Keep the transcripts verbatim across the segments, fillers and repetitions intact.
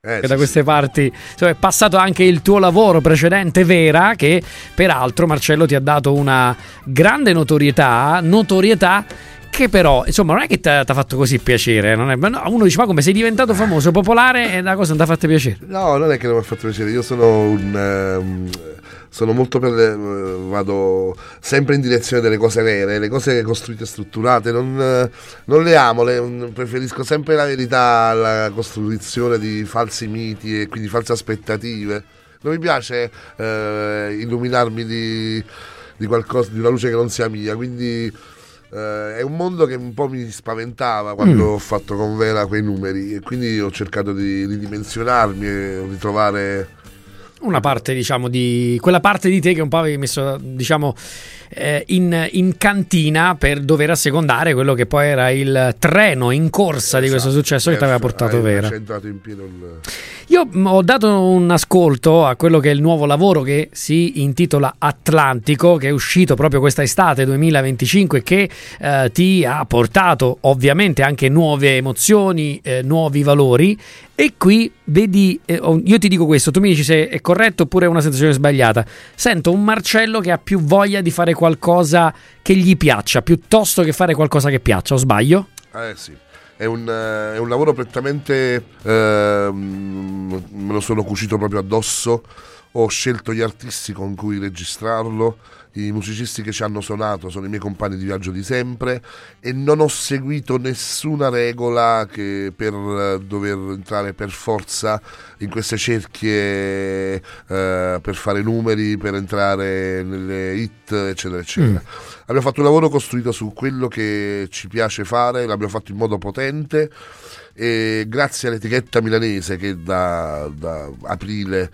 Eh, che sì, da queste sì. parti insomma, è passato anche il tuo lavoro precedente, Vera, che peraltro, Marcello, ti ha dato una grande notorietà, notorietà che però insomma non è che ti ha fatto così piacere, non è, no, uno dice ma come sei diventato famoso, popolare e la cosa non ti ha fatto piacere. No, non è che non mi ha fatto piacere, io sono un ehm, sono molto per le, vado sempre in direzione delle cose vere, le cose costruite e strutturate, non, non le amo, le, preferisco sempre la verità alla costruzione di falsi miti e quindi false aspettative. Non mi piace eh, illuminarmi di, di qualcosa, di una luce che non sia mia, quindi eh, è un mondo che un po' mi spaventava quando mm. ho fatto con Vera quei numeri e quindi ho cercato di ridimensionarmi e ritrovare una parte, diciamo, di quella parte di te che un po' avevi messo, diciamo, eh, in, in cantina per dover assecondare quello che poi era il treno in corsa, esatto, di questo successo, eh, che ti aveva portato Vera. In pieno il... Io ho dato un ascolto a quello che è il nuovo lavoro che si intitola Atlantico, che è uscito proprio questa estate duemilaventicinque, che eh, ti ha portato ovviamente anche nuove emozioni, eh, nuovi valori. E qui vedi, eh, io ti dico questo, tu mi dici se è corretto oppure è una sensazione sbagliata. Sento un Marcello che ha più voglia di fare qualcosa che gli piaccia piuttosto che fare qualcosa che piaccia, o sbaglio? Eh sì, è un, è un lavoro prettamente, eh, me lo sono cucito proprio addosso, ho scelto gli artisti con cui registrarlo, i musicisti che ci hanno suonato sono i miei compagni di viaggio di sempre e non ho seguito nessuna regola che per dover entrare per forza in queste cerchie, eh, per fare numeri, per entrare nelle hit, eccetera eccetera. Mm. Abbiamo fatto un lavoro costruito su quello che ci piace fare, l'abbiamo fatto in modo potente e grazie all'etichetta milanese che da, da aprile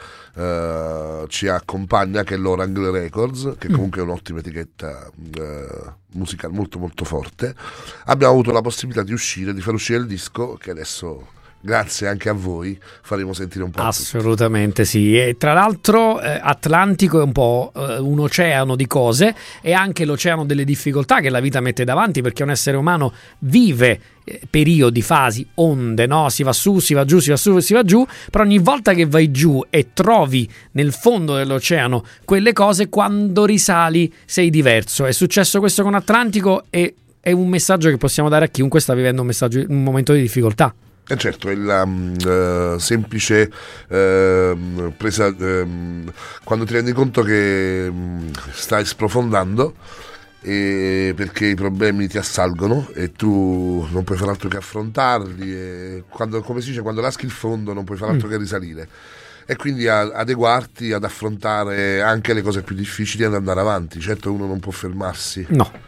uh, ci accompagna, che è l'Orangle Records, che comunque è un'ottima etichetta uh, musicale molto molto forte, abbiamo avuto la possibilità di uscire, di far uscire il disco che adesso, grazie anche a voi, faremo sentire un po'. Assolutamente sì. E tra l'altro eh, Atlantico è un po' eh, un oceano di cose e anche l'oceano delle difficoltà che la vita mette davanti, perché un essere umano vive eh, periodi, fasi, onde, no? Si va su, si va giù, si va su, si va giù, però ogni volta che vai giù e trovi nel fondo dell'oceano quelle cose, quando risali sei diverso. È successo questo con Atlantico e è un messaggio che possiamo dare a chiunque sta vivendo un, messaggio, un momento di difficoltà. Eh certo, è la uh, semplice uh, presa uh, quando ti rendi conto che um, stai sprofondando e perché i problemi ti assalgono e tu non puoi fare altro che affrontarli e quando, come si dice, quando laschi il fondo non puoi fare altro mm. che risalire e quindi a, adeguarti ad affrontare anche le cose più difficili e ad andare avanti. Certo, uno non può fermarsi. No.